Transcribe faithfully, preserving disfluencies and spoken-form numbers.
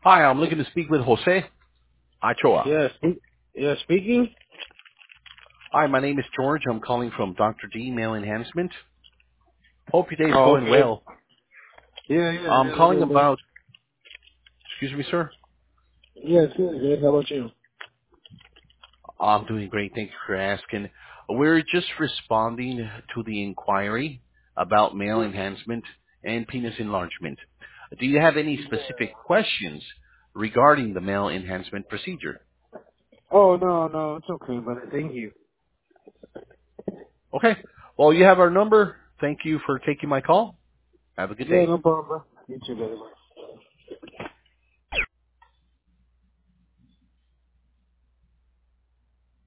Hi, I'm looking to speak with Jose Achoa. Yes. Yeah, speaking? Hi, my name is George. I'm calling from Doctor D Male Enhancement. Hope your day's Oh, going okay. well. Yeah, yeah, I'm yeah, calling good, man. about, excuse me, sir. Yeah, it's good, good. How about you? I'm doing great. Thank you for asking. We're just responding to the inquiry about male enhancement and penis enlargement. Do you have any specific questions regarding the male enhancement procedure? Oh, no, no, it's okay, buddy. Thank you. Okay. Well, you have our number. Thank you for taking my call. Have a good Yeah, day. no problem, bro. You too, buddy.